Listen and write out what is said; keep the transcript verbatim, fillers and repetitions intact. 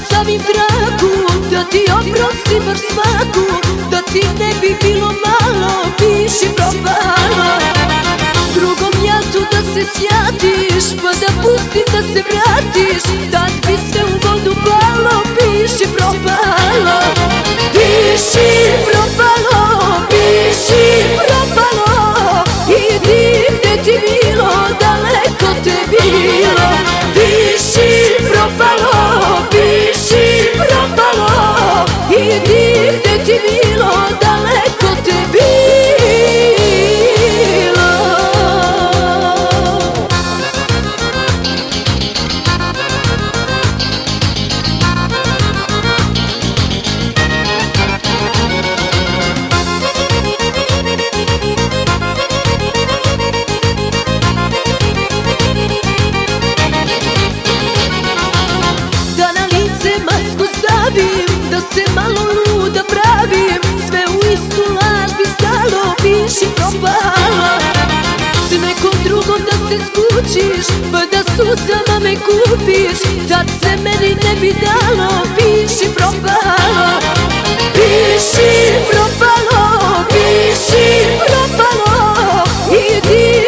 ostavim tragu, da ti oprostim bar svaku, da ti ne bi bilo malo, piši propalo. Drugom ja tu da se sjatiš, pa da pustim da se vratiš, tad bi se u vodu palo, piši propalo. Piši propalo, piši propalo, idi gde ti bilo, daleko te bilo. Piši propalo, piši propalo, idi gde ti bilo, daleko te bilo. Da se malo luda pravim, sve u istu laž bi stalo, piši propalo. S nekom drugom da se skučiš, pa da suzama me kupiš, tad se meni ne bi dalo, piši propalo. Piši propalo, piši propalo, idi